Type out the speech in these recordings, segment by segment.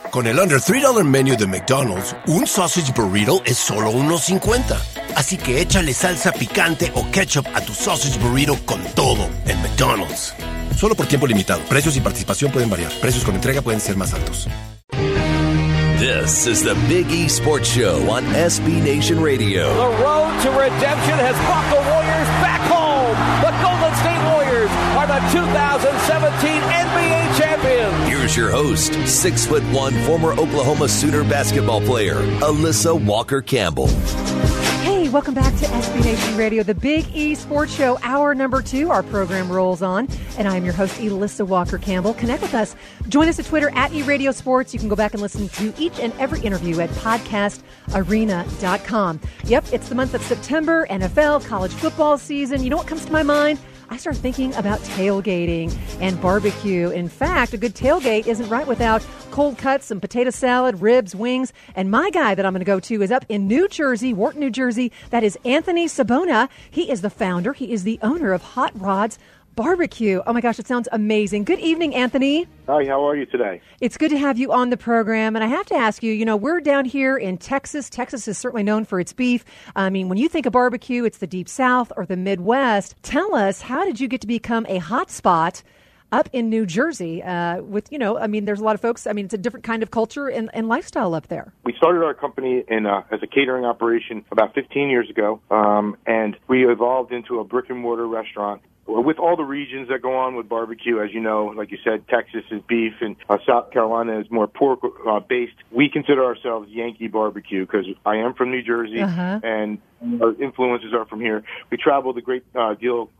Con el Under $3 Menu de McDonald's, un sausage burrito es solo $1.50. Así que échale salsa picante o ketchup a tu sausage burrito con todo en McDonald's. Solo por tiempo limitado. Precios y participación pueden variar. Precios con entrega pueden ser más altos. This is the Big E Sports Show on SB Nation Radio. The road to redemption has brought the Warriors back home. The Golden State Warriors are the 2017 NBA champions. Here's your host, 6'1" former Oklahoma Sooner basketball player, Alyssa Walker Campbell. Hey, welcome back to SB Nation Radio, the Big E Sports Show, hour number 2. Our program rolls on, and I'm your host, Alyssa Walker Campbell. Connect with us. Join us at Twitter at eRadioSports. You can go back and listen to each and every interview at podcastarena.com. Yep, it's the month of September, NFL, college football season. You know what comes to my mind? I start thinking about tailgating and barbecue. In fact, a good tailgate isn't right without cold cuts, some potato salad, ribs, wings. And my guy that I'm going to go to is up in New Jersey, Wharton, New Jersey. That is Anthony Sabona. He is the founder. He is the owner of Hot Rods Barbecue. Oh my gosh, it sounds amazing. Good evening, Anthony. Hi, how are you today? It's good to have you on the program. And I have to ask you, we're down here in Texas. Texas is certainly known for its beef. I mean, when you think of barbecue, it's the Deep South or the Midwest. Tell us, how did you get to become a hot spot up in New Jersey with, there's a lot of folks. I mean, it's a different kind of culture and lifestyle up there. We started our company as a catering operation about 15 years ago, and we evolved into a brick-and-mortar restaurant. With all the regions that go on with barbecue, as you know, like you said, Texas is beef and South Carolina is more pork-based. We consider ourselves Yankee barbecue because I am from New Jersey and our influences are from here. We travel the great deal.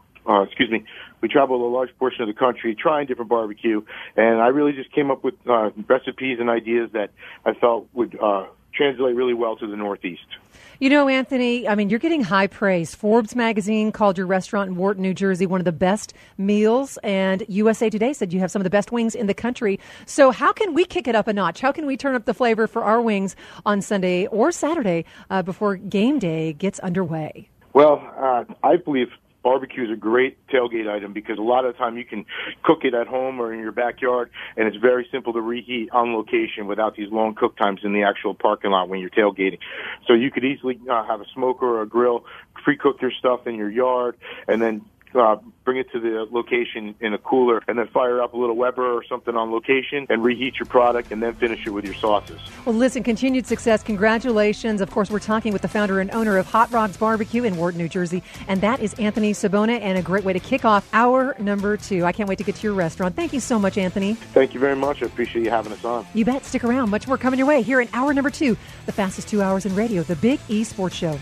We travel a large portion of the country trying different barbecue, and I really just came up with recipes and ideas that I felt would translate really well to the Northeast. Anthony, you're getting high praise. Forbes magazine called your restaurant in Wharton, New Jersey, one of the best meals, and USA Today said you have some of the best wings in the country. So how can we kick it up a notch? How can we turn up the flavor for our wings on Sunday or Saturday before game day gets underway? Well, I believe barbecue is a great tailgate item because a lot of the time you can cook it at home or in your backyard, and it's very simple to reheat on location without these long cook times in the actual parking lot when you're tailgating. So you could easily have a smoker or a grill, pre-cook your stuff in your yard, and then bring it to the location in a cooler, and then fire up a little Weber or something on location and reheat your product and then finish it with your sauces. Well, listen, continued success. Congratulations. Of course, we're talking with the founder and owner of Hot Rods Barbecue in Wharton, New Jersey, and that is Anthony Sabona, and a great way to kick off hour number 2. I can't wait to get to your restaurant. Thank you so much, Anthony. Thank you very much. I appreciate you having us on. You bet. Stick around. Much more coming your way here in hour number 2, the fastest 2 hours in radio, the Big E Sports Show.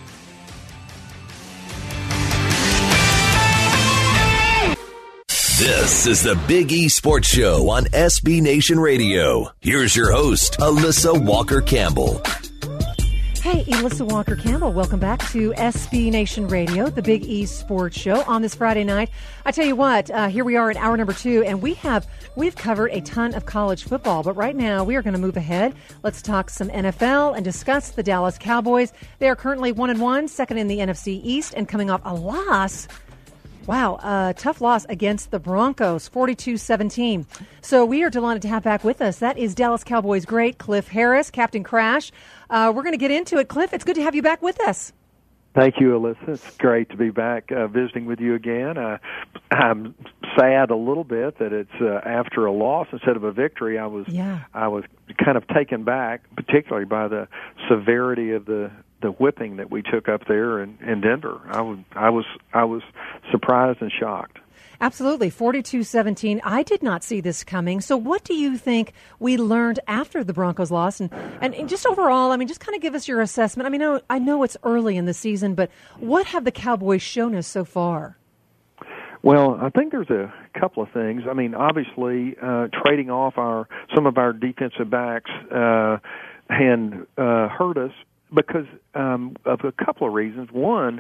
This is the Big E Sports Show on SB Nation Radio. Here's your host, Alyssa Walker Campbell. Hey, Alyssa Walker Campbell. Welcome back to SB Nation Radio, the Big E Sports Show on this Friday night. I tell you what, here we are in hour number 2, and we've covered a ton of college football, but right now we are going to move ahead. Let's talk some NFL and discuss the Dallas Cowboys. They are currently 1-1, second in the NFC East, and coming off a loss. Wow, a tough loss against the Broncos, 42-17. So we are delighted to have back with us. That is Dallas Cowboys great Cliff Harris, Captain Crash. We're going to get into it. Cliff, it's good to have you back with us. Thank you, Alyssa. It's great to be back visiting with you again. I'm sad a little bit that it's after a loss instead of a victory. I was kind of taken back, particularly by the severity of the whipping that we took up there in Denver. I was surprised and shocked. Absolutely, 42-17. I did not see this coming. So what do you think we learned after the Broncos loss? And just overall, just kind of give us your assessment. I know it's early in the season, but what have the Cowboys shown us so far? Well, I think there's a couple of things. Obviously, trading off some of our defensive backs and hurt us because of a couple of reasons. One,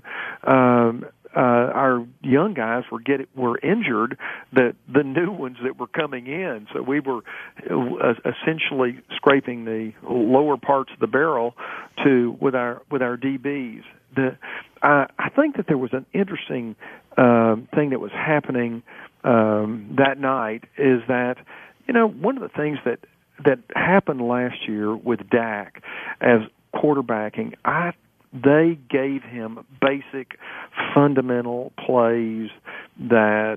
our young guys were injured, the new ones that were coming in. So we were essentially scraping the lower parts of the barrel with our DBs. I think that there was an interesting thing that was happening that night is that one of the things that that happened last year with Dak as quarterbacking, they gave him basic, fundamental plays that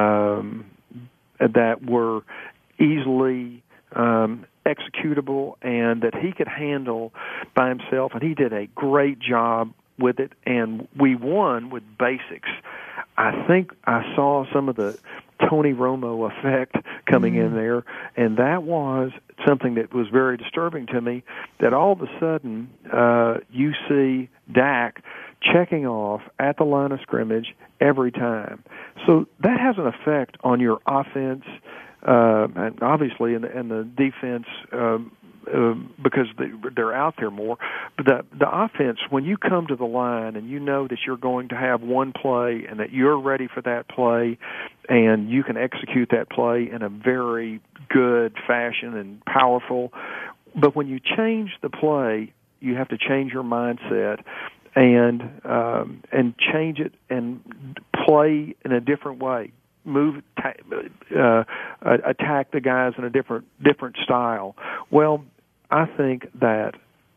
were easily executable and that he could handle by himself, and he did a great job with it, and we won with basics. I think I saw some of the Tony Romo effect coming in there, and that was something that was very disturbing to me, that all of a sudden you see Dak checking off at the line of scrimmage every time. So that has an effect on your offense, and obviously in the defense, because they're out there more. But the offense, when you come to the line and you know that you're going to have one play and that you're ready for that play and you can execute that play in a very good fashion and powerful, but when you change the play, you have to change your mindset and change it and play in a different way. Attack the guys in a different style. Well, I think that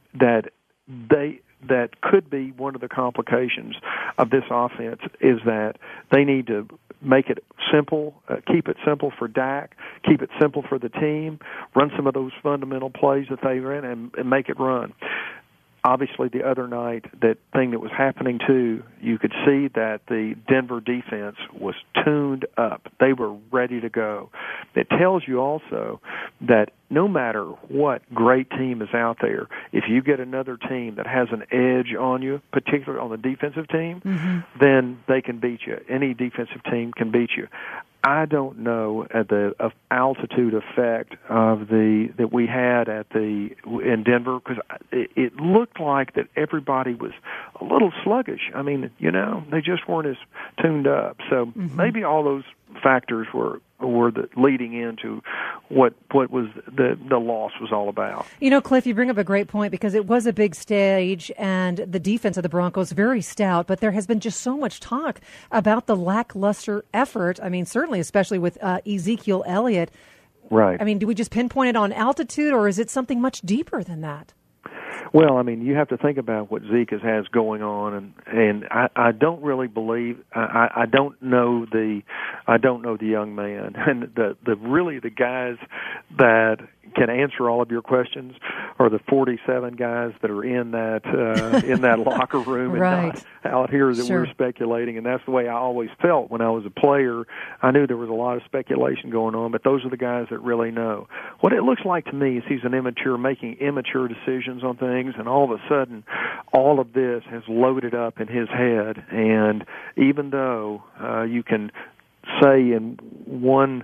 could be one of the complications of this offense is that they need to make it simple, keep it simple for Dak, keep it simple for the team, run some of those fundamental plays that they ran and make it run. Obviously, the other night, that thing that was happening too, you could see that the Denver defense was tuned up. They were ready to go. It tells you also that no matter what great team is out there, if you get another team that has an edge on you, particularly on the defensive team, then they can beat you. Any defensive team can beat you. I don't know the altitude effect of that we had in Denver, because it looked like that everybody was a little sluggish. I mean, they just weren't as tuned up. So maybe all those factors were the leading into what was the loss was all about. Cliff, you bring up a great point, because it was a big stage and the defense of the Broncos very stout, but there has been just so much talk about the lackluster effort. I mean, certainly, especially with Ezekiel Elliott. Right. I mean, do we just pinpoint it on altitude, or is it something much deeper than that? Well, I mean, you have to think about what Zeke has going on, and I don't really believe I don't know the young man, and the guys that can answer all of your questions are the 47 guys that are in that locker room and not out here that we're speculating. And that's the way I always felt when I was a player. I knew there was a lot of speculation going on, but those are the guys that really know. What it looks like to me is he's making immature decisions on things, and all of a sudden all of this has loaded up in his head. And even though you can say in one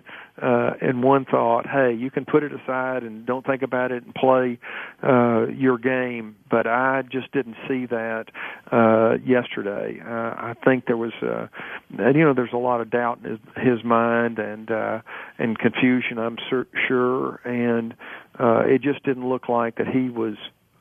thought, hey, you can put it aside and don't think about it and play your game, but I just didn't see that yesterday. I think there was, there's a lot of doubt in his mind and confusion, I'm sure, and it just didn't look like that he was.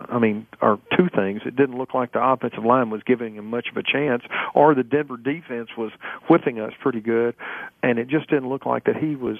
Or two things. It didn't look like the offensive line was giving him much of a chance, or the Denver defense was whipping us pretty good, and it just didn't look like that he was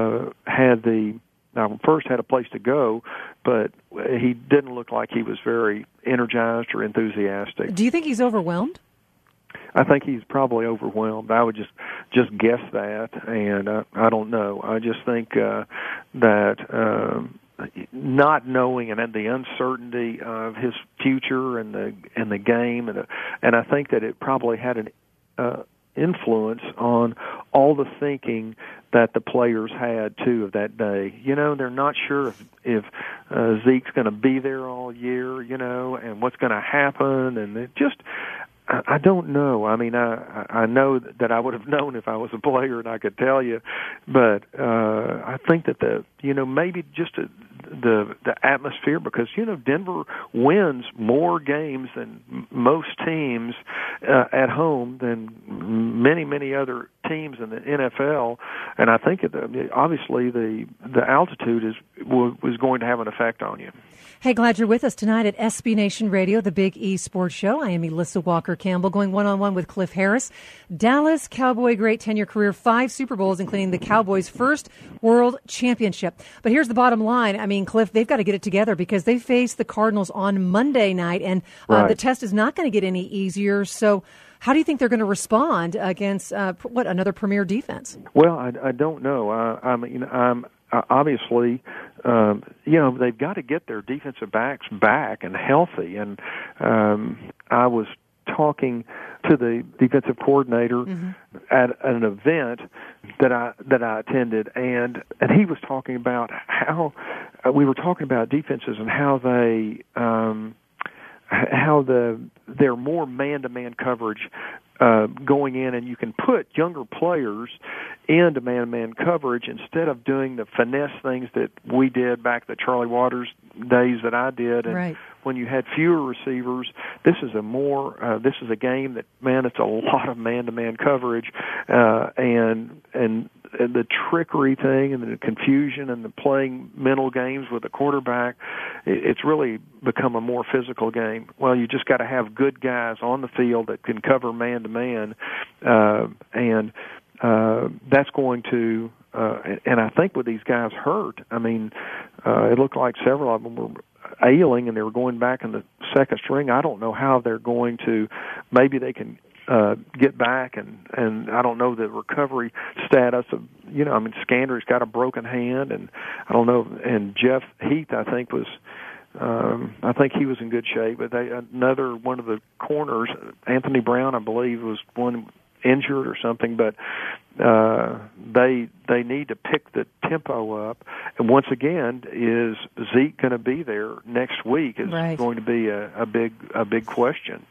first had a place to go, but he didn't look like he was very energized or enthusiastic. Do you think he's overwhelmed? I think he's probably overwhelmed. I would just guess that, and I don't know. I just think that not knowing and the uncertainty of his future and the game, and I think that it probably had an influence on all the thinking that the players had too of that day. They're not sure if Zeke's going to be there all year, and what's going to happen, and it just. I don't know. I mean, I know that I would have known if I was a player and I could tell you, but I think that maybe just the atmosphere, because Denver wins more games than most teams at home than many other teams in the NFL, and I think obviously the altitude was going to have an effect on you. Hey, glad you're with us tonight at SB Nation Radio, the Big E Sports Show. I am Alyssa Walker-Campbell, going one-on-one with Cliff Harris. Dallas Cowboy great 10-year career, 5 Super Bowls, including the Cowboys' first World Championship. But here's the bottom line. I mean, Cliff, they've got to get it together because they face the Cardinals on Monday night, and the test is not going to get any easier. So how do you think they're going to respond against, another premier defense? Well, I don't know. Obviously, they've got to get their defensive backs back and healthy. And I was talking to the defensive coordinator at an event that I attended, and he was talking about how we were talking about defenses and how they're more man-to-man coverage going in, and you can put younger players into man-to-man coverage instead of doing the finesse things that we did back the Charlie Waters days that I did. And right. When you had fewer receivers, this is a game that, man, it's a lot of man-to-man coverage, and the trickery thing and the confusion and the playing mental games with the quarterback, it's really become a more physical game. Well, you just got to have good guys on the field that can cover man-to-man, and that's going to, and I think with these guys hurt, I mean, it looked like several of them were ailing and they were going back in the second string. I don't know how they're going to, maybe they can get back, and I don't know the recovery status of, Scander's got a broken hand, and I don't know, and Jeff Heath, I think he was in good shape, but another one of the corners, Anthony Brown, I believe, was one injured or something, but they need to pick the tempo up. And once again, is Zeke going to be there next week? Is right. going to be a big question,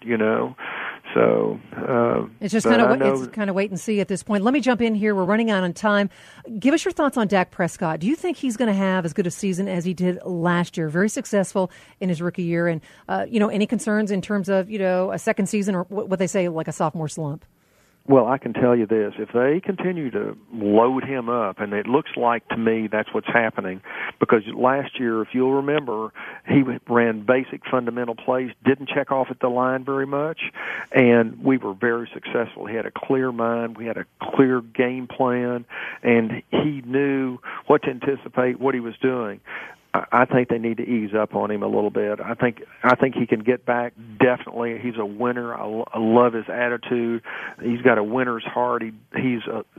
So it's just kind of wait and see at this point. Let me jump in here. We're running out on time. Give us your thoughts on Dak Prescott. Do you think he's going to have as good a season as he did last year? Very successful in his rookie year, and any concerns in terms of a second season or what they say like a sophomore slump? Well, I can tell you this. If they continue to load him up, and it looks like to me that's what's happening, because last year, if you'll remember, he ran basic fundamental plays, didn't check off at the line very much, and we were very successful. He had a clear mind. We had a clear game plan, and he knew what to anticipate, what he was doing. I think they need to ease up on him a little bit. I think he can get back. Definitely, he's a winner. I love his attitude. He's got a winner's heart. He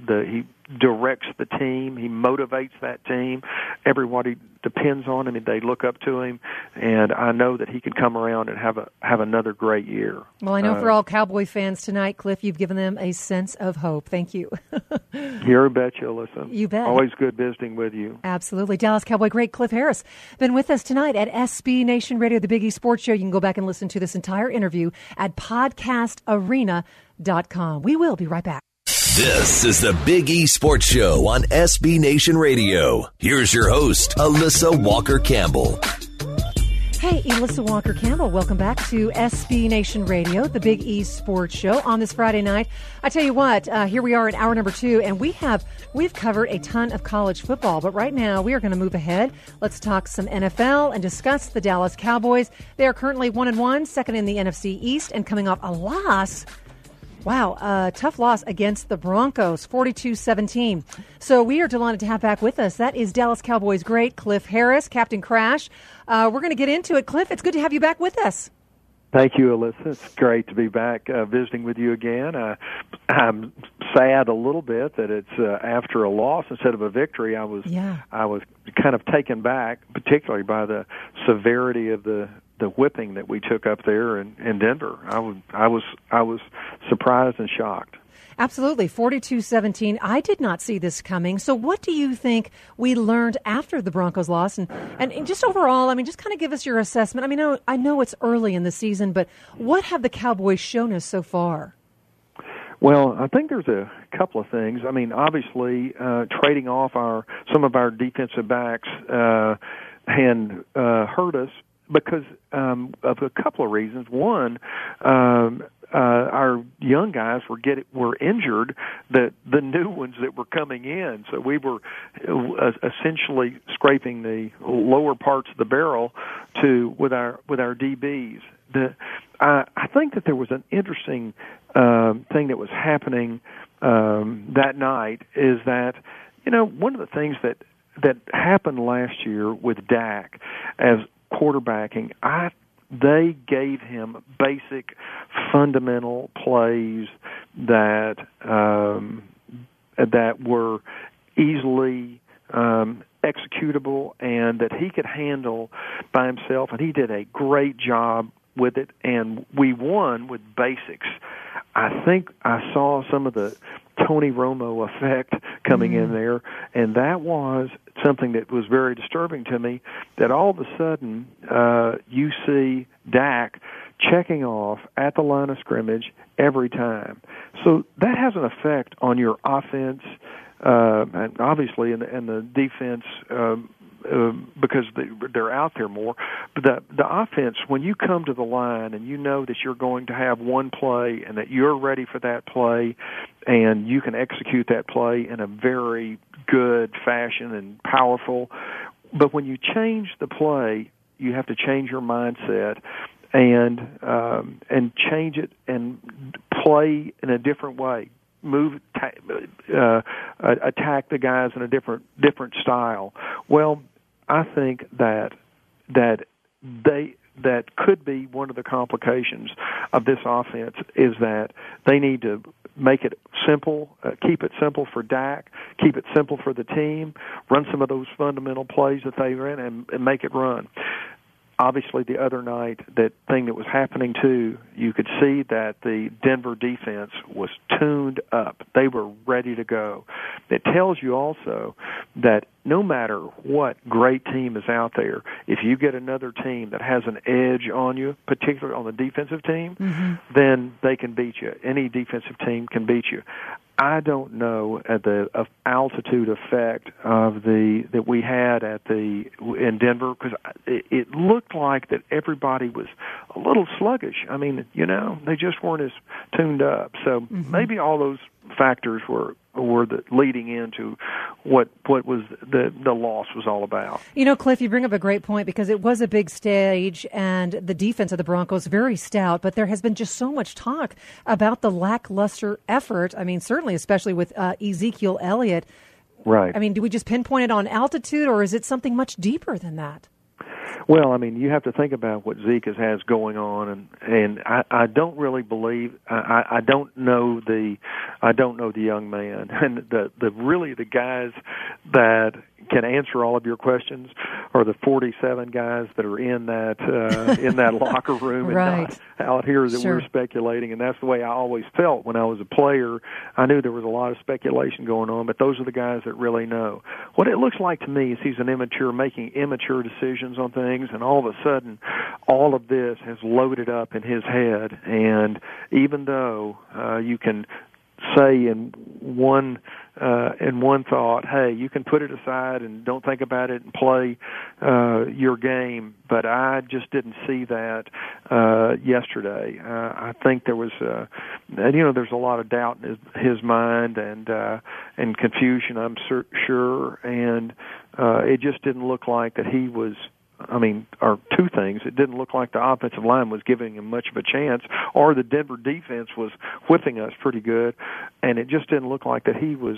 directs the team. He motivates that team. Everybody depends on him, and they look up to him. And I know that he can come around and have another great year. Well, I know for all Cowboy fans tonight, Cliff, you've given them a sense of hope. Thank you. You bet you, Alyssa. You bet. Always good visiting with you. Absolutely. Dallas Cowboy great Cliff Harris been with us tonight at SB Nation Radio, the Big E Sports Show. You can go back and listen to this entire interview at podcastarena.com. We will be right back. This is the Big E Sports Show on SB Nation Radio. Here's your host, Alyssa Walker-Campbell. Hey, Alyssa Walker-Campbell. Welcome back to SB Nation Radio, the Big E Sports Show on this Friday night. I tell you what, here we are in hour number 2, and we've covered a ton of college football. But right now, we are going to move ahead. Let's talk some NFL and discuss the Dallas Cowboys. They are currently 1-1, second in the NFC East, and coming off a loss. Wow, a tough loss against the Broncos, 42-17. So we are delighted to have back with us. That is Dallas Cowboys great Cliff Harris, Captain Crash. We're going to get into it. Cliff, it's good to have you back with us. Thank you, Alyssa. It's great to be back visiting with you again. I'm sad a little bit that it's after a loss instead of a victory. I was kind of taken back, particularly by the severity of the whipping that we took up there in Denver. I was surprised and shocked. Absolutely, 42-17. I did not see this coming. So what do you think we learned after the Broncos loss? And just overall, I mean, just kind of give us your assessment. I mean, I know it's early in the season, but what have the Cowboys shown us so far? Well, I think there's a couple of things. I mean, obviously, trading off some of our defensive backs hurt us because of a couple of reasons. One, our young guys were injured, the new ones that were coming in. So we were essentially scraping the lower parts of the barrel with our DBs. I think that there was an interesting thing that was happening that night is that, one of the things that happened last year with Dak as quarterbacking, they gave him basic fundamental plays that were easily executable and that he could handle by himself, and he did a great job with it, and we won with basics. I think I saw some of the Tony Romo effect coming in there, and that was something that was very disturbing to me, that all of a sudden you see Dak checking off at the line of scrimmage every time. So that has an effect on your offense, and obviously in the defense, because they're out there more. But the offense, when you come to the line and you know that you're going to have one play and that you're ready for that play and you can execute that play in a very good fashion and powerful, but when you change the play, you have to change your mindset and change it and play in a different way. Attack the guys in a different style. Well, I think that could be one of the complications of this offense is that they need to make it simple, keep it simple for Dak, keep it simple for the team, run some of those fundamental plays that they ran and make it run. Obviously, the other night, that thing that was happening too, you could see that the Denver defense was tuned up. They were ready to go. It tells you also that no matter what great team is out there, if you get another team that has an edge on you, particularly on the defensive team, then they can beat you. Any defensive team can beat you. I don't know the altitude effect that we had in Denver, because it looked like that everybody was a little sluggish. I mean, they just weren't as tuned up. So maybe all those factors were the leading into what was the loss was all about. Cliff, you bring up a great point, because it was a big stage and the defense of the Broncos very stout, but there has been just so much talk about the lackluster effort. I mean, certainly, especially with Ezekiel Elliott. Right. I mean, do we just pinpoint it on altitude, or is it something much deeper than that? Well, I mean, you have to think about what Zeke has going on, and I don't really believe I don't know the young man, and the guys that can answer all of your questions are the 47 guys that are in that locker room and not out here that we're speculating. And that's the way I always felt when I was a player. I knew there was a lot of speculation going on, but those are the guys that really know. What it looks like to me is he's making immature decisions on things, and all of a sudden all of this has loaded up in his head. And even though you can say in one thought, hey, you can put it aside and don't think about it and play your game, but I just didn't see that yesterday. I think there was there's a lot of doubt in his mind and confusion, I'm sure, and it just didn't look like that he was. Or two things. It didn't look like the offensive line was giving him much of a chance, or the Denver defense was whipping us pretty good, and it just didn't look like that he was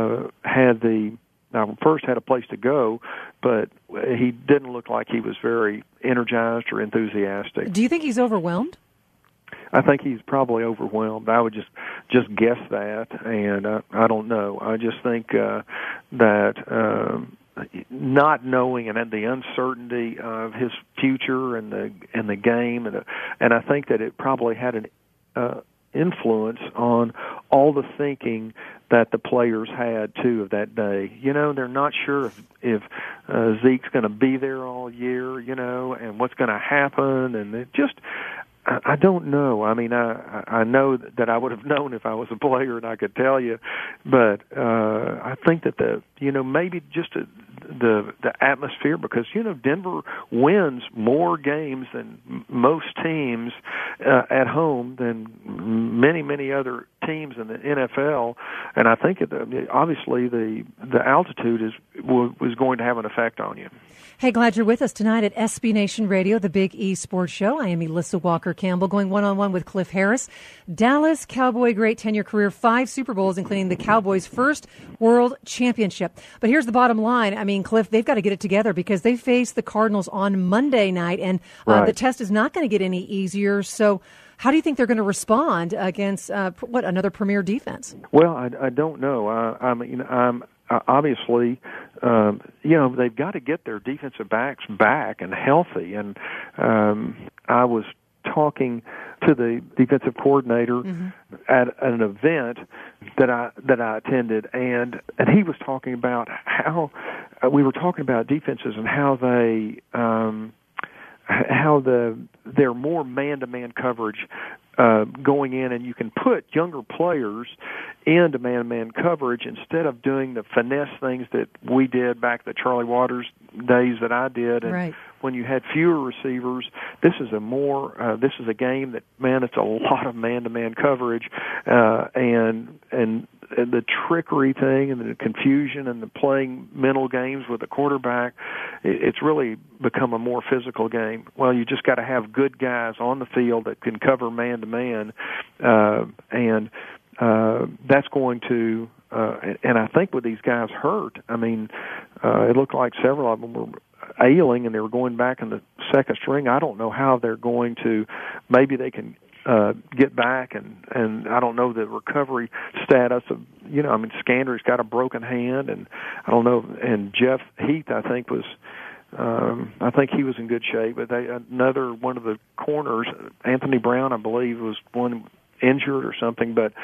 first had a place to go, but he didn't look like he was very energized or enthusiastic. Do you think he's overwhelmed? I think he's probably overwhelmed. I would just guess that, and I don't know. I just think that not knowing and the uncertainty of his future and the game, and I think that it probably had an influence on all the thinking that the players had too of that day. They're not sure if Zeke's going to be there all year, and what's going to happen, and it just. I don't know. I mean, I know that I would have known if I was a player and I could tell you, but I think that maybe just the atmosphere, because Denver wins more games than most teams at home than many other teams in the NFL, and I think obviously the altitude was going to have an effect on you. Hey, glad you're with us tonight at SB Nation Radio, the Big E Sports Show. I am Elissa Walker-Campbell, going one-on-one with Cliff Harris. Dallas Cowboy great 10-year career, 5 Super Bowls, including the Cowboys' first World Championship. But here's the bottom line. I mean, Cliff, they've got to get it together because they face the Cardinals on Monday night, and the test is not going to get any easier. So how do you think they're going to respond against, another premier defense? Well, I don't know. Obviously, they've got to get their defensive backs back and healthy. And I was talking to the defensive coordinator at an event that I attended, and he was talking about how we were talking about defenses and how they're more man-to-man coverage going in, and you can put younger players into man-to-man coverage instead of doing the finesse things that we did back the Charlie Waters days that I did. And when you had fewer receivers, this is a game that, man, it's a lot of man-to-man coverage, and the trickery thing and the confusion and the playing mental games with the quarterback, it's really become a more physical game. Well, you just got to have good guys on the field that can cover man-to-man, and that's going to, and I think with these guys hurt, I mean, it looked like several of them were ailing and they were going back in the second string. I don't know how they're going to, maybe they can get back, and I don't know the recovery status of, Scander's got a broken hand, and I don't know, and Jeff Heath, I think he was in good shape, but another one of the corners, Anthony Brown, I believe, was one injured or something, but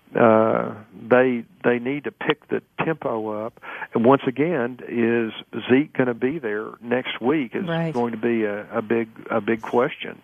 they need to pick the tempo up. And once again, is Zeke going to be there next week is going to be a big question,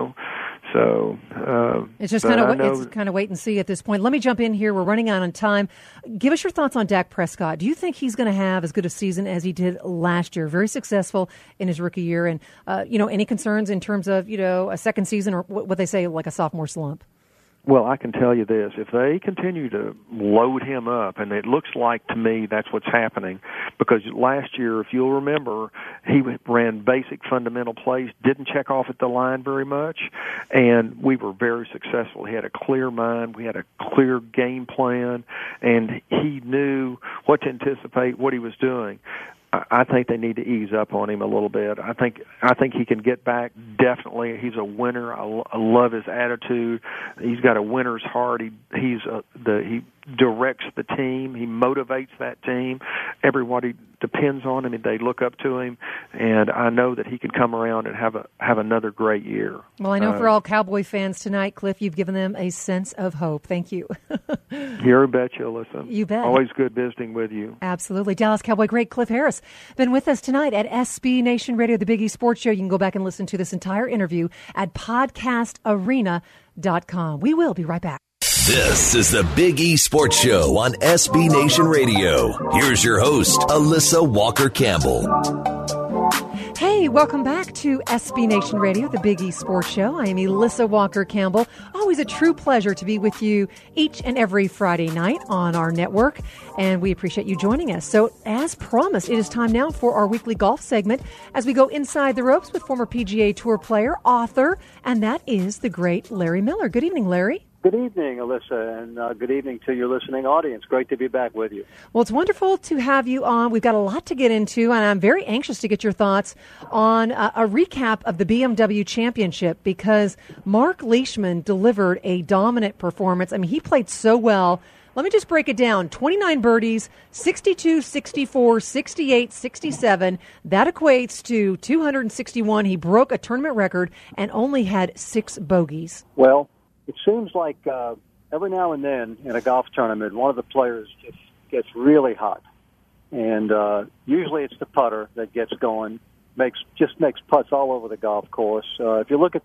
So it's just kind of wait and see at this point. Let me jump in here. We're running out on time. Give us your thoughts on Dak Prescott. Do you think he's going to have as good a season as he did last year? Very successful in his rookie year, and any concerns in terms of a second season or what they say like a sophomore slump? Well, I can tell you this. If they continue to load him up, and it looks like to me that's what's happening, because last year, if you'll remember, he ran basic fundamental plays, didn't check off at the line very much, and we were very successful. He had a clear mind. We had a clear game plan, and he knew what to anticipate, what he was doing. I think they need to ease up on him a little bit. I think he can get back. Definitely, he's a winner. I love his attitude. He's got a winner's heart. He directs the team. He motivates that team. Everybody depends on him, and they look up to him. And I know that he can come around and have another great year. Well, I know for all Cowboy fans tonight, Cliff, you've given them a sense of hope. Thank you. You bet you, Alyssa. You bet. Always good visiting with you. Absolutely. Dallas Cowboy great Cliff Harris been with us tonight at SB Nation Radio, the Big E Sports Show. You can go back and listen to this entire interview at podcastarena.com. We will be right back. This is the Big E Sports Show on SB Nation Radio. Here's your host, Alyssa Walker-Campbell. Hey, welcome back to SB Nation Radio, the Big E Sports Show. I am Elissa Walker-Campbell. Always a true pleasure to be with you each and every Friday night on our network, and we appreciate you joining us. So, as promised, it is time now for our weekly golf segment as we go inside the ropes with former PGA Tour player, author, and that is the great Larry Miller. Good evening, Larry. Good evening, Alyssa, and good evening to your listening audience. Great to be back with you. Well, it's wonderful to have you on. We've got a lot to get into, and I'm very anxious to get your thoughts on a recap of the BMW Championship because Mark Leishman delivered a dominant performance. I mean, he played so well. Let me just break it down. 29 birdies, 62, 64, 68, 67. That equates to 261. He broke a tournament record and only had 6 bogeys. Well, it seems like every now and then in a golf tournament, one of the players just gets really hot. And usually it's the putter that gets going, makes putts all over the golf course. If you look at the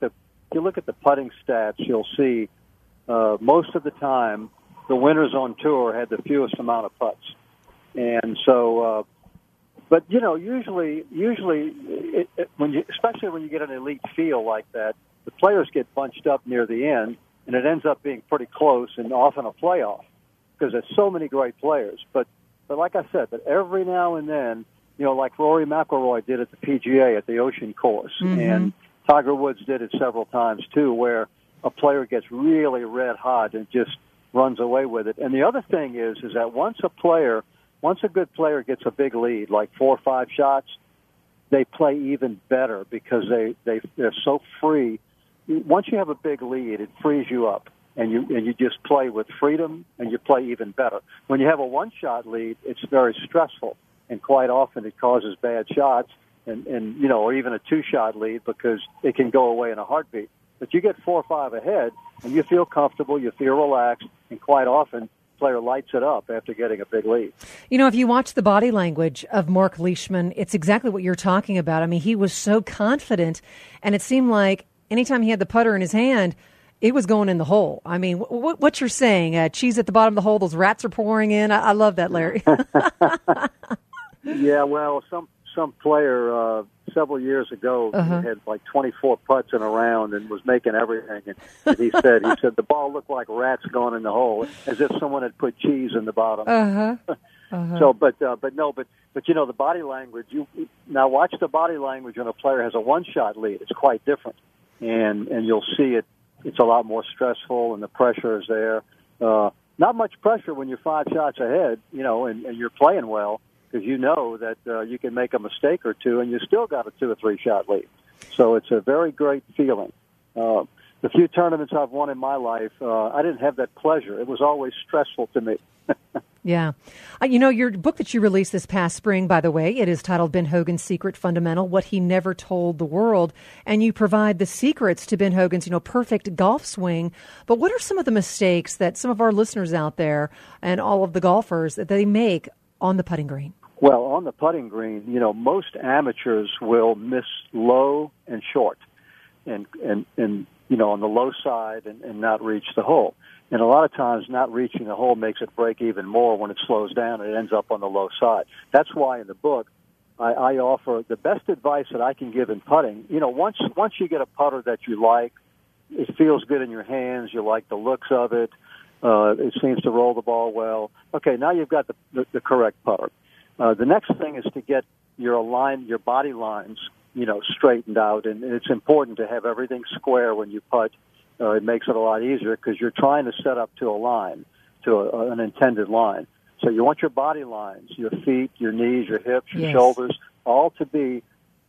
you look at the putting stats, you'll see most of the time the winners on tour had the fewest amount of putts. And so, but usually, especially when you get an elite field like that, the players get bunched up near the end, and it ends up being pretty close and often a playoff because there's so many great players. But like I said, but every now and then, like Rory McIlroy did at the PGA at the Ocean Course, and Tiger Woods did it several times too, where a player gets really red hot and just runs away with it. And the other thing is that once a good player gets a big lead, like 4 or 5 shots, they play even better because they're so free. Once you have a big lead, it frees you up, and you just play with freedom, and you play even better. When you have a 1-shot lead, it's very stressful, and quite often it causes bad shots, and or even a 2-shot lead because it can go away in a heartbeat. But you get 4 or 5 ahead, and you feel comfortable, you feel relaxed, and quite often player lights it up after getting a big lead. If you watch the body language of Mark Leishman, it's exactly what you're talking about. I mean, he was so confident, and it seemed like anytime he had the putter in his hand, it was going in the hole. I mean, what you're saying, cheese at the bottom of the hole, those rats are pouring in. I love that, Larry. Yeah, well, some player several years ago had like 24 putts in a round and was making everything. And he said the ball looked like rats going in the hole, as if someone had put cheese in the bottom. So, but the body language. Now watch the body language when a player has a 1-shot lead. It's quite different, and you'll see it. It's a lot more stressful, and the pressure is there. Not much pressure when you're 5 shots ahead, and you're playing well, because that you can make a mistake or two, and you still got a 2 or 3 shot lead. So it's a very great feeling. The few tournaments I've won in my life, I didn't have that pleasure. It was always stressful to me. Yeah. Your book that you released this past spring, by the way, it is titled Ben Hogan's Secret Fundamental, What He Never Told the World. And you provide the secrets to Ben Hogan's, perfect golf swing. But what are some of the mistakes that some of our listeners out there and all of the golfers that they make on the putting green? Well, on the putting green, most amateurs will miss low and short and on the low side and not reach the hole. And a lot of times not reaching the hole makes it break even more when it slows down and it ends up on the low side. That's why in the book I offer the best advice that I can give in putting. Once you get a putter that you like, it feels good in your hands, you like the looks of it, it seems to roll the ball well. Okay, now you've got the correct putter. The next thing is to get your body lines, straightened out, and it's important to have everything square when you putt. It makes it a lot easier because you're trying to set up to a line, to an intended line. So you want your body lines, your feet, your knees, your hips, your shoulders, all to be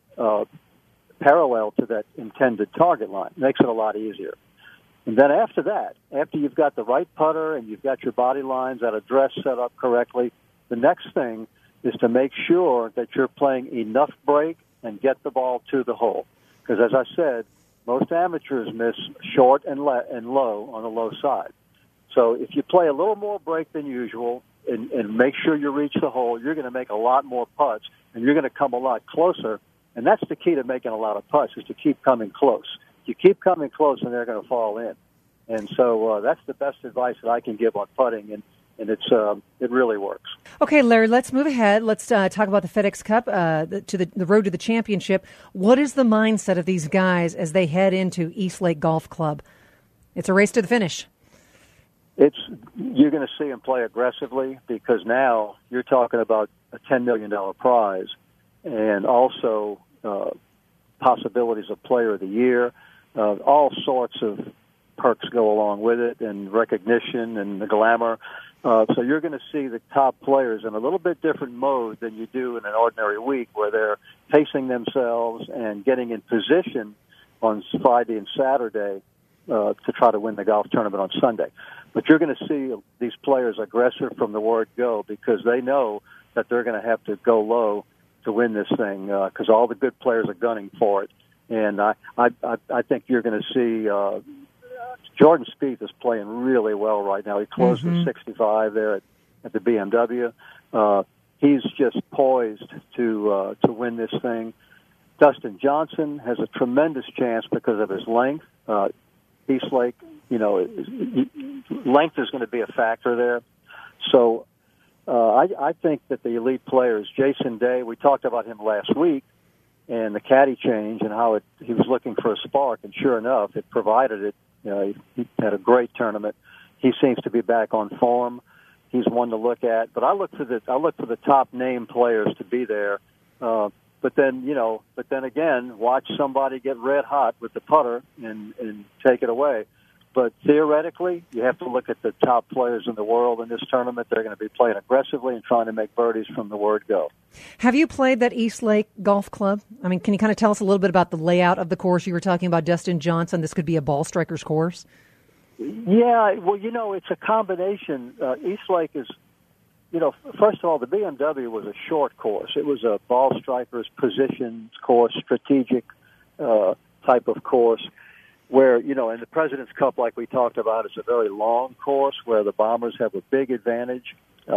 parallel to that intended target line. It makes it a lot easier. And then after that, after you've got the right putter and you've got your body lines at a dress set up correctly, the next thing is to make sure that you're playing enough break and get the ball to the hole. Because as I said, most amateurs miss short and low on the low side. So if you play a little more break than usual and make sure you reach the hole, you're going to make a lot more putts, and you're going to come a lot closer. And that's the key to making a lot of putts, is to keep coming close. You keep coming close, and they're going to fall in. And so that's the best advice that I can give on putting, and it really works. Okay, Larry, let's move ahead. Let's talk about the FedEx Cup, the road to the championship. What is the mindset of these guys as they head into East Lake Golf Club? It's a race to the finish. You're going to see them play aggressively, because now you're talking about a $10 million prize, and also possibilities of Player of the Year. All sorts of perks go along with it, and recognition and the glamour. So you're going to see the top players in a little bit different mode than you do in an ordinary week, where they're pacing themselves and getting in position on Friday and Saturday to try to win the golf tournament on Sunday. But you're going to see these players aggressive from the word go, because they know that they're going to have to go low to win this thing, because all the good players are gunning for it. And I think you're going to see Jordan Spieth is playing really well right now. He closed with 65 there at the BMW. He's just poised to win this thing. Dustin Johnson has a tremendous chance because of his length. Eastlake, length is going to be a factor there. So I think that the elite players, Jason Day, we talked about him last week, and the caddy change and how he was looking for a spark, and sure enough, it provided it. He had a great tournament. He seems to be back on form. He's one to look at. But I look for the top name players to be there. But then again, watch somebody get red hot with the putter and take it away. But theoretically, you have to look at the top players in the world in this tournament. They're going to be playing aggressively and trying to make birdies from the word go. Have you played that Eastlake Golf Club? I mean, can you kind of tell us a little bit about the layout of the course? You were talking about Dustin Johnson. This could be a ball striker's course. Yeah, well, it's a combination. Eastlake is, first of all, the BMW was a short course. It was a ball striker's positions course, strategic type of course, where, in the President's Cup, like we talked about, it's a very long course where the Bombers have a big advantage.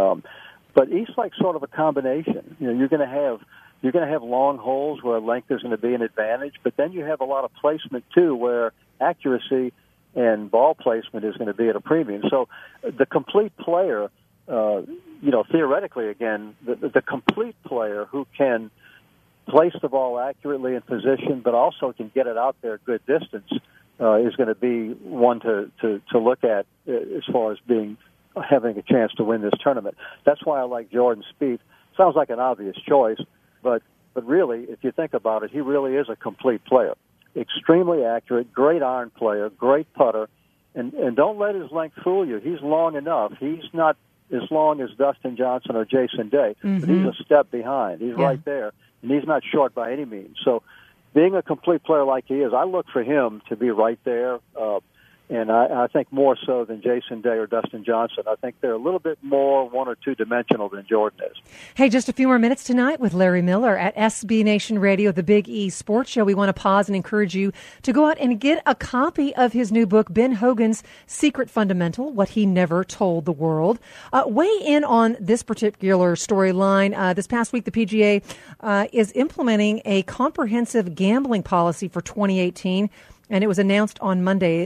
But Eastlake's sort of a combination. You're going to have long holes where length is going to be an advantage, but then you have a lot of placement too, where accuracy and ball placement is going to be at a premium. So the complete player, theoretically, again, the complete player who can place the ball accurately in position, but also can get it out there a good distance, is going to be one to look at as far as having a chance to win this tournament. That's why I like Jordan Spieth. Sounds like an obvious choice, but really, if you think about it, he really is a complete player. Extremely accurate, great iron player, great putter, and don't let his length fool you. He's long enough. He's not as long as Dustin Johnson or Jason Day, but he's a step behind. He's right there, and he's not short by any means. So being a complete player like he is, I look for him to be right there, and I think more so than Jason Day or Dustin Johnson. I think they're a little bit more one- or two-dimensional than Jordan is. Hey, just a few more minutes tonight with Larry Miller at SB Nation Radio, the Big E Sports Show. We want to pause and encourage you to go out and get a copy of his new book, Ben Hogan's Secret Fundamental, What He Never Told the World. Weigh in on this particular storyline. This past week, the PGA is implementing a comprehensive gambling policy for 2018. And it was announced on Monday,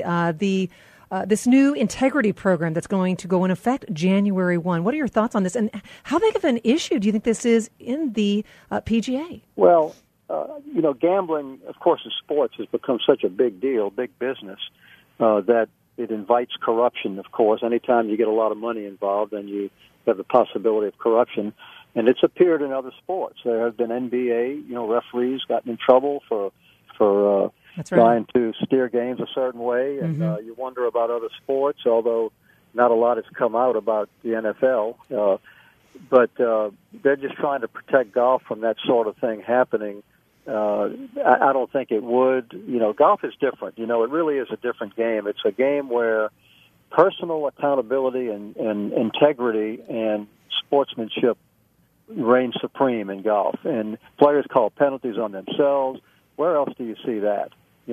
this new integrity program that's going to go in effect January 1. What are your thoughts on this? And how big of an issue do you think this is in the PGA? Well, gambling, of course, in sports has become such a big deal, big business, that it invites corruption, of course. Anytime you get a lot of money involved, then you have the possibility of corruption. And it's appeared in other sports. There have been NBA, referees gotten in trouble for That's right. trying to steer games a certain way, and you wonder about other sports, although not a lot has come out about the NFL. But they're just trying to protect golf from that sort of thing happening. I don't think it would. Golf is different. It really is a different game. It's a game where personal accountability and integrity and sportsmanship reign supreme in golf. And players call penalties on themselves. Where else do you see that?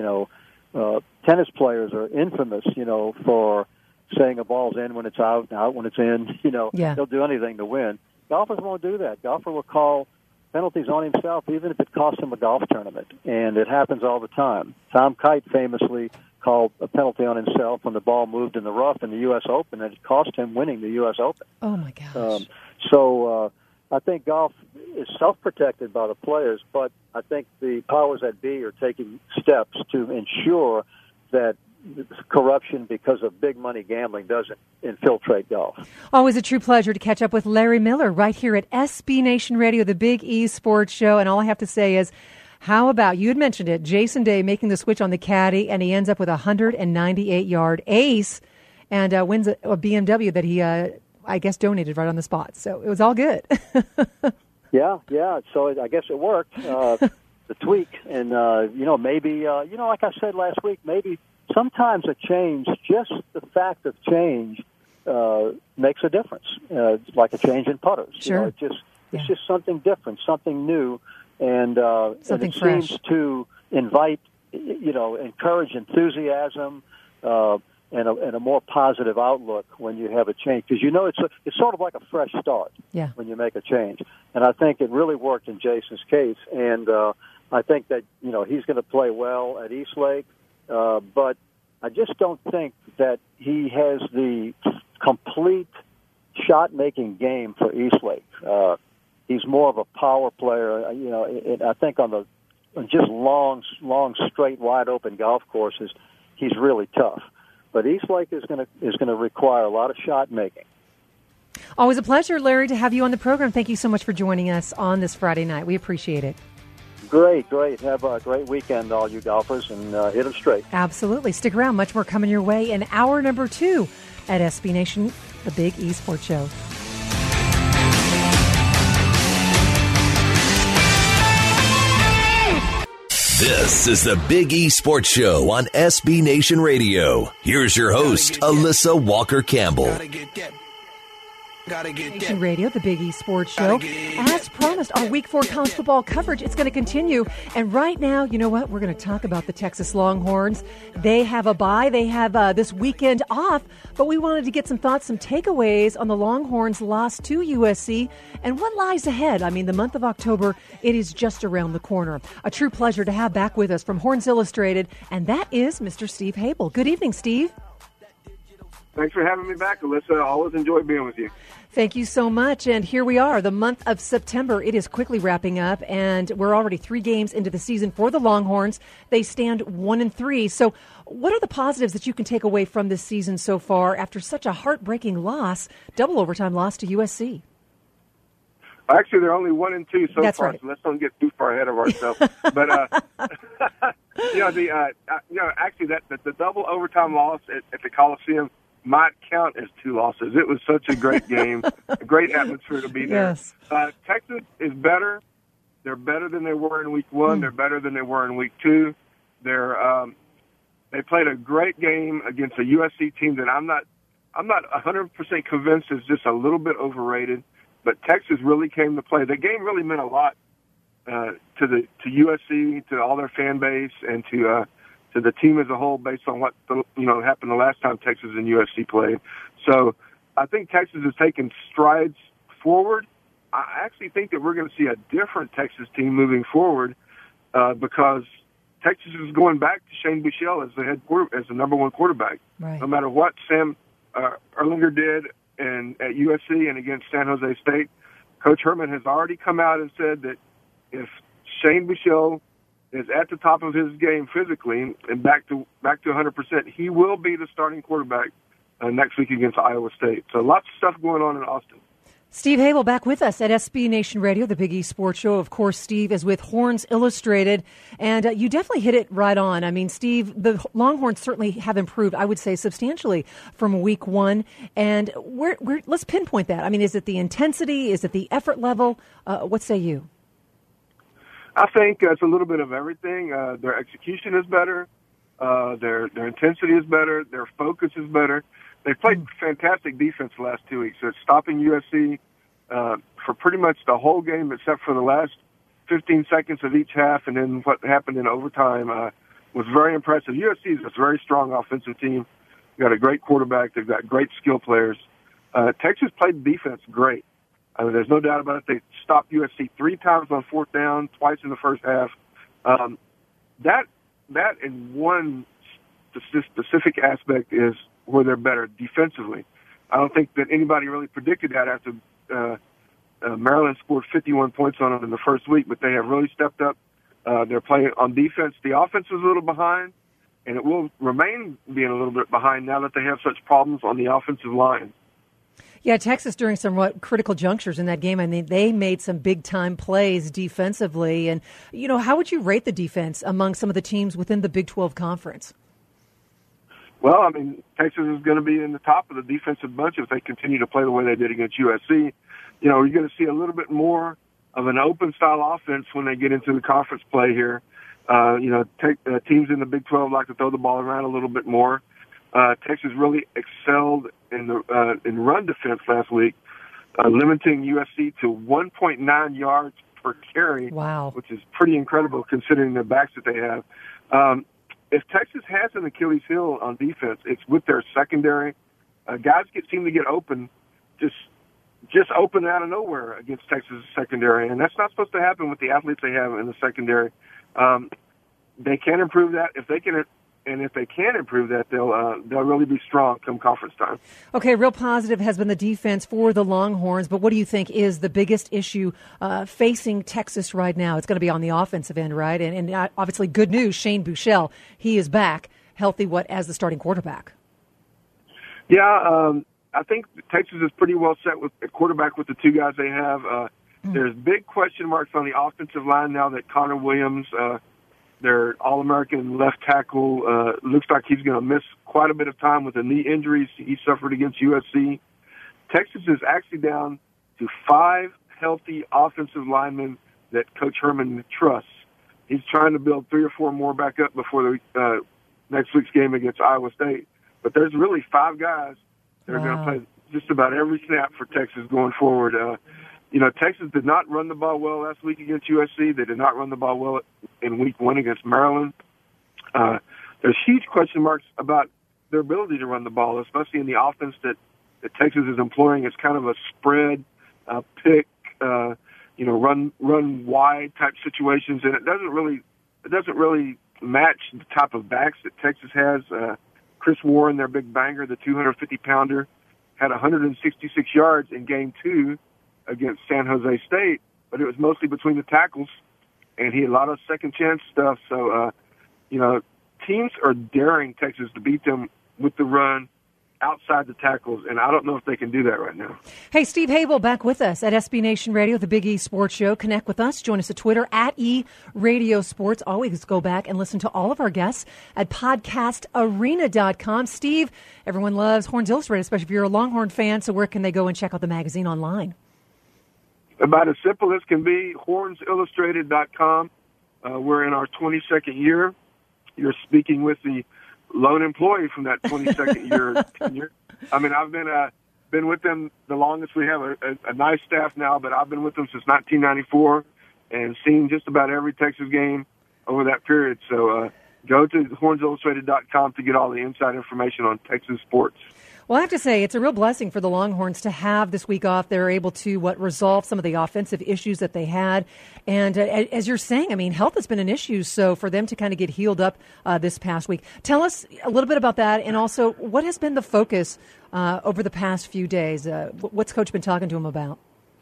Tennis players are infamous, for saying a ball's in when it's out and out when it's in. They'll do anything to win. Golfers won't do that. Golfer will call penalties on himself, even if it costs him a golf tournament. And it happens all the time. Tom Kite famously called a penalty on himself when the ball moved in the rough in the U.S. Open, and it cost him winning the U.S. Open. Oh, my gosh. I think golf is self-protected by the players, but I think the powers that be are taking steps to ensure that corruption because of big money gambling doesn't infiltrate golf. Always a true pleasure to catch up with Larry Miller right here at SB Nation Radio, the Big E Sports Show. And all I have to say is, how about, you had mentioned it, Jason Day making the switch on the caddy, and he ends up with a 198-yard ace and wins a BMW that he I guess donated right on the spot. So it was all good. Yeah. So I guess it worked. The tweak, and maybe like I said last week, maybe sometimes a change, just the fact of change, makes a difference. Like a change in putters. Sure. It's just something different, something new, and it fresh. seems to invite, encourage enthusiasm. And a more positive outlook when you have a change, because it's sort of like a fresh start when you make a change, and I think it really worked in Jason's case. And I think that, he's going to play well at Eastlake, but I just don't think that he has the complete shot-making game for Eastlake. He's more of a power player. I think on the just long, straight, wide-open golf courses, he's really tough. But Eastlake is going to require a lot of shot-making. Always a pleasure, Larry, to have you on the program. Thank you so much for joining us on this Friday night. We appreciate it. Great. Have a great weekend, all you golfers, and hit them straight. Absolutely. Stick around. Much more coming your way in hour number 2 at SB Nation, the Big E Sports Show. This is the Big E Sports Show on SB Nation Radio. Here's your host, Alyssa Walker Campbell. Nation Radio, the Big E Sports Show. As promised, our Week 4 college football coverage, it's going to continue. And right now, you know what? We're going to talk about the Texas Longhorns. They have a bye. They have this weekend off. But we wanted to get some thoughts, some takeaways on the Longhorns' loss to USC and what lies ahead. I mean, the month of October, it is just around the corner. A true pleasure to have back with us from Horns Illustrated, and that is Mr. Steve Habel. Good evening, Steve. Thanks for having me back, Alyssa. I always enjoy being with you. Thank you so much. And here we are, the month of September. It is quickly wrapping up, and we're already 3 games into the season for the Longhorns. They stand 1-3. So what are the positives that you can take away from this season so far after such a heartbreaking loss, double overtime loss to USC? Actually, they're only 1-2 so That's far, right. so let's don't get too far ahead of ourselves. But actually, the double overtime loss at the Coliseum might count as 2 losses. It was such a great game, a great atmosphere to be there. Yes. Texas is better. They're better than they were in Week 1. They're better than they were in Week 2. They played a great game against a USC team that I'm not 100% convinced is just a little bit overrated. But Texas really came to play. The game really meant a lot to USC, to all their fan base, and to the team as a whole, based on what happened the last time Texas and USC played. So I think Texas has taken strides forward. I actually think that we're going to see a different Texas team moving forward because Texas is going back to Shane Buechele as the number 1 quarterback. Right. No matter what Sam Erlinger did at USC and against San Jose State, Coach Herman has already come out and said that if Shane Buechele is at the top of his game physically and back to 100%, he will be the starting quarterback next week against Iowa State. So lots of stuff going on in Austin. Steve Habel back with us at SB Nation Radio, the Big E Sports Show. Of course, Steve is with Horns Illustrated, and you definitely hit it right on. I mean, Steve, the Longhorns certainly have improved, I would say, substantially from Week 1. And let's pinpoint that. I mean, is it the intensity? Is it the effort level? What say you? I think it's a little bit of everything. Their execution is better. Their intensity is better. Their focus is better. They played fantastic defense the last 2 weeks. So it's stopping USC for pretty much the whole game except for the last 15 seconds of each half, and then what happened in overtime was very impressive. USC is a very strong offensive team. They've got a great quarterback. They've got great skill players. Texas played defense great. I mean, there's no doubt about it. They stopped USC 3 times on 4th down, twice in the first half. That in one specific aspect is where they're better defensively. I don't think that anybody really predicted that after Maryland scored 51 points on them in the first week, but they have really stepped up. They're playing on defense. The offense is a little behind, and it will remain being a little bit behind now that they have such problems on the offensive line. Yeah, Texas during somewhat critical junctures in that game. I mean, they made some big-time plays defensively. And, how would you rate the defense among some of the teams within the Big 12 Conference? Well, I mean, Texas is going to be in the top of the defensive bunch if they continue to play the way they did against USC. You're going to see a little bit more of an open-style offense when they get into the conference play here. Teams in the Big 12 like to throw the ball around a little bit more. Texas really excelled in run defense last week, limiting USC to 1.9 yards per carry. Wow. Which is pretty incredible considering the backs that they have. If Texas has an Achilles heel on defense, it's with their secondary. Guys seem to get open, just open out of nowhere against Texas secondary, and that's not supposed to happen with the athletes they have in the secondary. They can improve that. If they can improve that, they'll really be strong come conference time. Okay, real positive has been the defense for the Longhorns, but what do you think is the biggest issue facing Texas right now? It's going to be on the offensive end, right? And obviously, good news, Shane Buechele, he is back healthy. As the starting quarterback? Yeah, I think Texas is pretty well set with a quarterback with the two guys they have. There's big question marks on the offensive line now that Connor Williams, their All-American left tackle, looks like he's going to miss quite a bit of time with the knee injuries he suffered against USC. Texas is actually down to 5 healthy offensive linemen that Coach Herman trusts. He's trying to build 3 or 4 more back up before the next week's game against Iowa State. But there's really 5 guys that are going to play just about every snap for Texas going forward. Texas did not run the ball well last week against USC. They did not run the ball well in week 1 against Maryland. There's huge question marks about their ability to run the ball, especially in the offense that Texas is employing. It's kind of a spread, pick, run wide type situations, and it doesn't really match the type of backs that Texas has. Chris Warren, their big banger, the 250-pounder, had 166 yards in game 2 against San Jose State, but it was mostly between the tackles, and he had a lot of second-chance stuff. So, teams are daring Texas to beat them with the run outside the tackles, and I don't know if they can do that right now. Hey, Steve Habel back with us at SB Nation Radio, the Big E Sports Show. Connect with us. Join us at Twitter, at eRadioSports. Always go back and listen to all of our guests at podcastarena.com. Steve, everyone loves Horns Illustrated, especially if you're a Longhorn fan, so where can they go and check out the magazine online? About as simple as can be, hornsillustrated.com. We're in our 22nd year. You're speaking with the lone employee from that 22nd year tenure. I mean, I've been with them the longest. We have a nice staff now, but I've been with them since 1994 and seen just about every Texas game over that period. So go to hornsillustrated.com to get all the inside information on Texas sports. Well, I have to say, it's a real blessing for the Longhorns to have this week off. They're able to resolve some of the offensive issues that they had. And as you're saying, I mean, health has been an issue. So for them to kind of get healed up this past week, tell us a little bit about that. And also, what has been the focus over the past few days? What's Coach been talking to him about?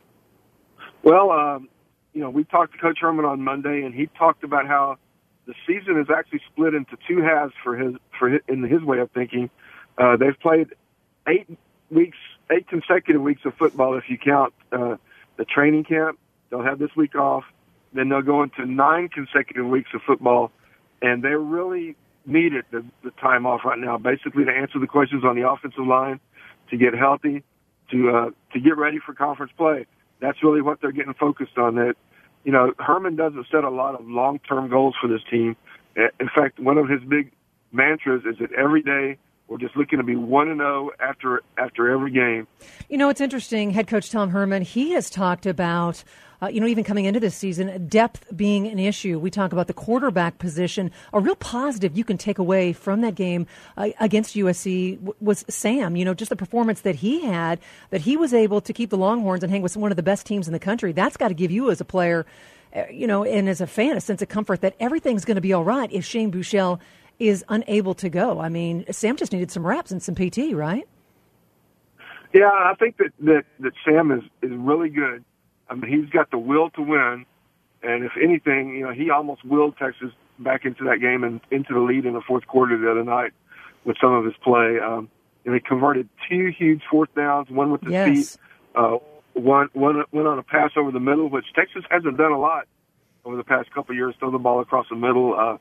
Well, we talked to Coach Herman on Monday, and he talked about how the season is actually split into 2 halves in his way of thinking. They've played 8 consecutive weeks of football if you count the training camp. They'll have this week off. Then they'll go into 9 consecutive weeks of football, and they really needed the time off right now, basically to answer the questions on the offensive line, to get healthy, to get ready for conference play. That's really what they're getting focused on. That Herman doesn't set a lot of long-term goals for this team. In fact, one of his big mantras is that every day we're just looking to be 1-0 after every game. It's interesting. Head coach Tom Herman, he has talked about, even coming into this season, depth being an issue. We talk about the quarterback position. A real positive you can take away from that game against USC was Sam. Just the performance that he had, that he was able to keep the Longhorns and hang with one of the best teams in the country. That's got to give you as a player, and as a fan, a sense of comfort that everything's going to be all right if Shane Buechele is unable to go. I mean, Sam just needed some reps and some PT, right? Yeah, I think that Sam is really good. I mean, he's got the will to win, and if anything, he almost willed Texas back into that game and into the lead in the fourth quarter the other night with some of his play. He converted 2 huge 4th downs, one with the feet, one on a pass over the middle, which Texas hasn't done a lot over the past couple of years, throw the ball across the middle.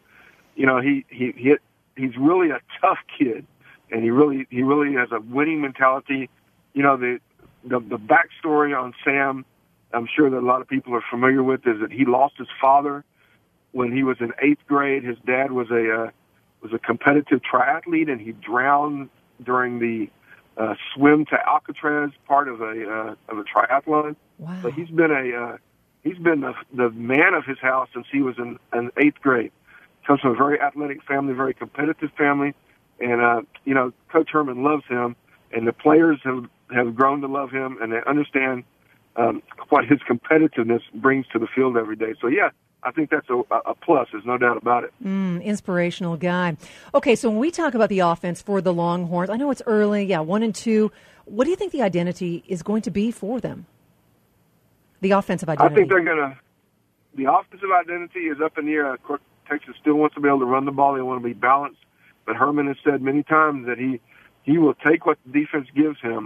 He's really a tough kid, and he really has a winning mentality. The backstory on Sam, I'm sure that a lot of people are familiar with, is that he lost his father when he was in 8th grade. His dad was a competitive triathlete, and he drowned during the swim to Alcatraz part of a triathlon. Wow. But he's been the man of his house since he was in 8th grade. Comes from a very athletic family, very competitive family, and Coach Herman loves him, and the players have grown to love him, and they understand what his competitiveness brings to the field every day. So yeah, I think that's a plus. There's no doubt about it. Inspirational guy. Okay, so when we talk about the offense for the Longhorns, I know it's early, 1-2. What do you think the identity is going to be for them? The offensive identity. I think the offensive identity is up in the air. Of course, Texas still wants to be able to run the ball. They want to be balanced. But Herman has said many times that he will take what the defense gives him.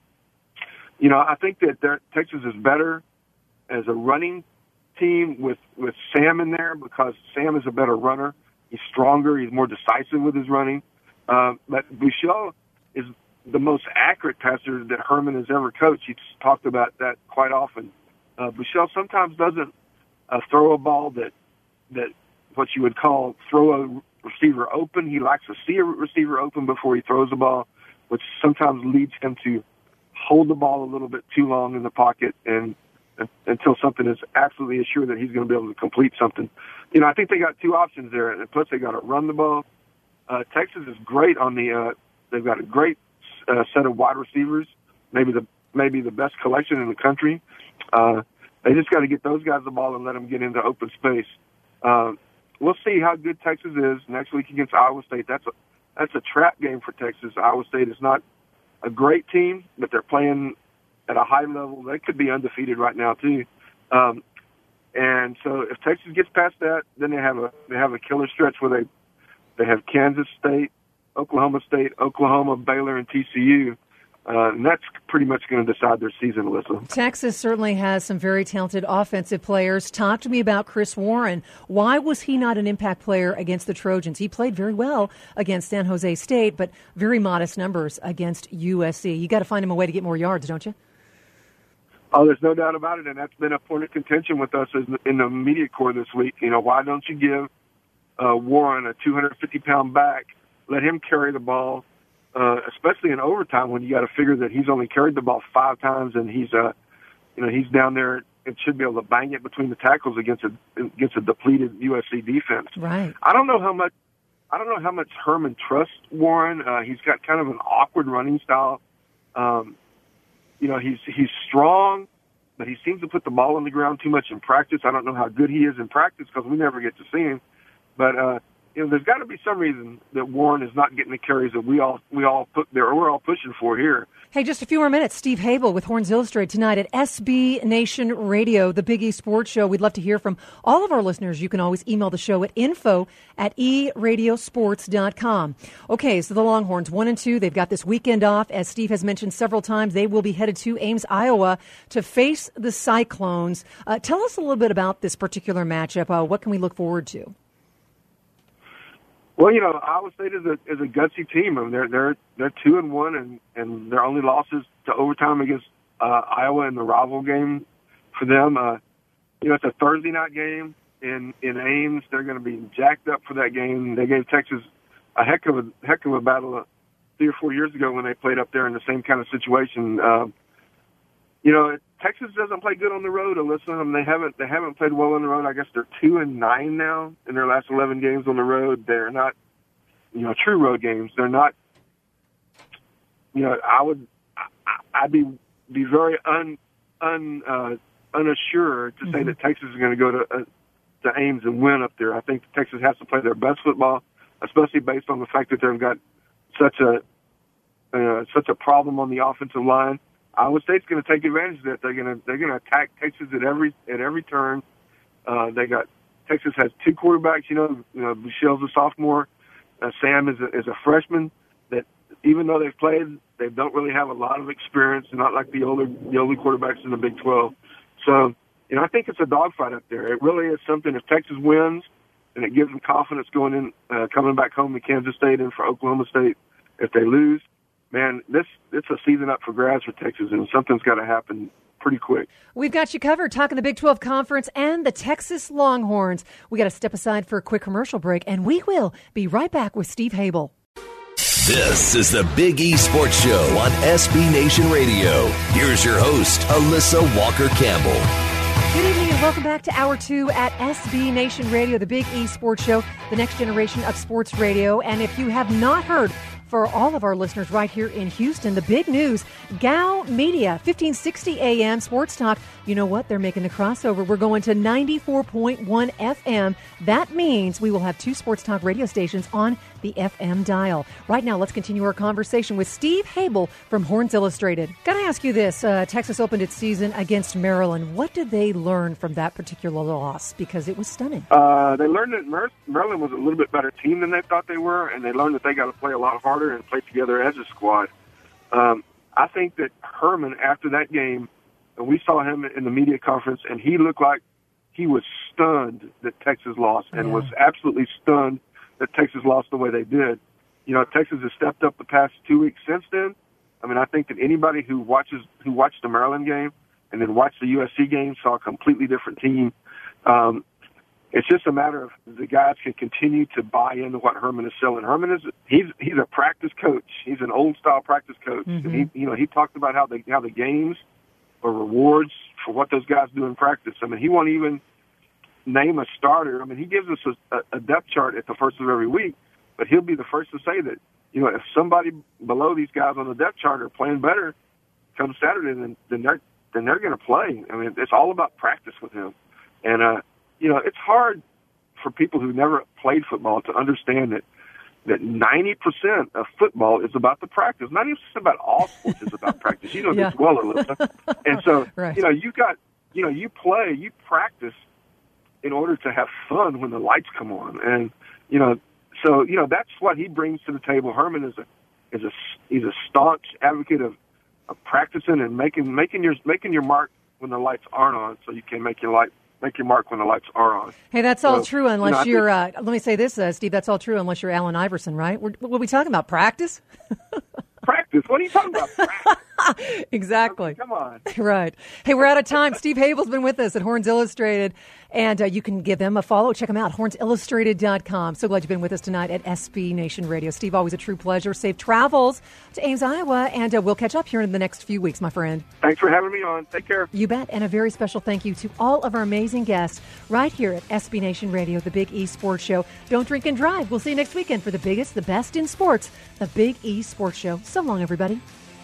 I think that Texas is better as a running team with Sam in there because Sam is a better runner. He's stronger. He's more decisive with his running. But Buechele is the most accurate passer that Herman has ever coached. He's talked about that quite often. Buechele sometimes doesn't throw a ball that what you would call throw a receiver open. He likes to see a receiver open before he throws the ball, which sometimes leads him to hold the ball a little bit too long in the pocket and until something is absolutely assured that he's going to be able to complete something. I think they got two options there, and plus they got to run the ball. Texas is great on they've got a great set of wide receivers, maybe the best collection in the country. They just got to get those guys the ball and let them get into open space. We'll see how good Texas is next week against Iowa State. That's a trap game for Texas. Iowa State is not a great team, but they're playing at a high level. They could be undefeated right now too. And so if Texas gets past that, then they have a killer stretch where they have Kansas State, Oklahoma, Baylor, and TCU. And that's pretty much going to decide their season, Alyssa. Texas certainly has some very talented offensive players. Talk to me about Chris Warren. Why was he not an impact player against the Trojans? He played very well against San Jose State, but very modest numbers against USC. You got to find him a way to get more yards, don't you? Oh, there's no doubt about it, and that's been a point of contention with us in the media corps this week. Why don't you give Warren a 250-pound back, let him carry the ball, especially in overtime when you got to figure that he's only carried the ball 5 times and he's down there and should be able to bang it between the tackles against a depleted USC defense. Right. I don't know how much Herman trusts Warren. He's got kind of an awkward running style. He's strong, but he seems to put the ball on the ground too much in practice. I don't know how good he is in practice because we never get to see him. But there's got to be some reason that Warren is not getting the carries that we're all pushing for here. Hey, just a few more minutes. Steve Habel with Horns Illustrated tonight at SB Nation Radio, the Big East Sports Show. We'd love to hear from all of our listeners. You can always email the show at info@eradiosports.com. Okay, so the Longhorns 1-2. They've got this weekend off. As Steve has mentioned several times, they will be headed to Ames, Iowa to face the Cyclones. Tell us a little bit about this particular matchup. What can we look forward to? Well, Iowa State is a gutsy team. I mean, they're 2-1, and their only losses to overtime against Iowa in the rival game for them. It's a Thursday night game in Ames. They're going to be jacked up for that game. They gave Texas a heck of a battle 3 or 4 years ago when they played up there in the same kind of situation. Texas doesn't play good on the road, Alyssa. I mean, they haven't played well on the road. I guess they're 2-9 now in their last 11 games on the road. They're not, true road games. They're not. I'd be very unassured to say that Texas is going to go to Ames and win up there. I think Texas has to play their best football, especially based on the fact that they've got such a problem on the offensive line. Iowa State's going to take advantage of that. They're going to attack Texas at every turn. Texas has 2 quarterbacks. Buechele's a sophomore. Sam is a freshman. That even though they've played, they don't really have a lot of experience, not like the older quarterbacks in the Big 12. So I think it's a dogfight up there. It really is something. If Texas wins, and it gives them confidence going in, coming back home to Kansas State and for Oklahoma State. If they lose, man, it's a season up for grabs for Texas, and something's got to happen pretty quick. We've got you covered, talking the Big 12 Conference and the Texas Longhorns. We got to step aside for a quick commercial break, and we will be right back with Steve Habel. This is the Big East Sports Show on SB Nation Radio. Here's your host, Alyssa Walker-Campbell. Good evening and welcome back to Hour 2 at SB Nation Radio, the Big East Sports Show, the next generation of sports radio. And if you have not heard for all of our listeners right here in Houston, the big news, GOW Media, 1560 AM Sports Talk. You know what? They're making the crossover. We're going to 94.1 FM. That means we will have 2 Sports Talk radio stations on the FM dial. Right now, let's continue our conversation with Steve Habel from Horns Illustrated. Got to ask you this. Texas opened its season against Maryland. What did they learn from that particular loss? Because it was stunning. They learned that Maryland was a little bit better team than they thought they were, and they learned that they got to play a lot harder and play together as a squad. I think that Herman, after that game, and we saw him in the media conference, and he looked like he was stunned that Texas lost and was absolutely stunned that Texas lost the way they did. You know, Texas has stepped up the past 2 weeks since then. I mean, I think that anybody who watched the Maryland game and then watched the USC game saw a completely different team. It's just a matter of the guys can continue to buy into what Herman is selling. Herman he's a practice coach. He's an old style practice coach. And he talked about how the games are rewards for what those guys do in practice. I mean, he won't even name a starter. I mean, he gives us a depth chart at the first of every week, but he'll be the first to say that, you know, if somebody below these guys on the depth chart are playing better come Saturday, then they're going to play. I mean, it's all about practice with him. And, you know, it's hard for people who never played football to understand that 90% of football is about the practice. 90% about all sports is about practice. You know this well, Alyssa. And so, right. You know, you practice in order to have fun when the lights come on. And, you know, so, you know, that's what he brings to the table. Herman he's a staunch advocate of practicing and making your mark when the lights aren't on, so you can make your mark when the lights are on. Hey, that's all true unless you're, let me say this, Steve, that's all true unless you're Allen Iverson, right? What are we talking about, practice? Practice? What are you talking about, practice? Exactly. Come on. Right. Hey, we're out of time. Steve Habel's been with us at Horns Illustrated, and you can give them a follow. Check them out, hornsillustrated.com. So glad you've been with us tonight at SB Nation Radio. Steve, always a true pleasure. Safe travels to Ames, Iowa, and we'll catch up here in the next few weeks, my friend. Thanks for having me on. Take care. You bet. And a very special thank you to all of our amazing guests right here at SB Nation Radio, the Big E Sports Show. Don't drink and drive. We'll see you next weekend for the biggest, the best in sports, the Big E Sports Show. So long, everybody.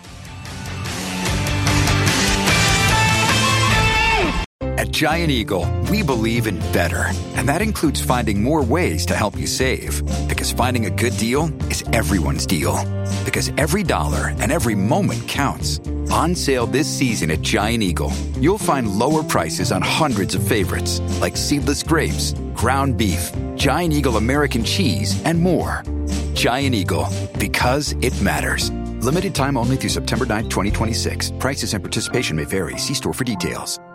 At Giant Eagle, we believe in better. And that includes finding more ways to help you save. Because finding a good deal is everyone's deal. Because every dollar and every moment counts. On sale this season at Giant Eagle, you'll find lower prices on hundreds of favorites, like seedless grapes, ground beef, Giant Eagle American cheese, and more. Giant Eagle, because it matters. Limited time only through September 9th, 2026. Prices and participation may vary. See store for details.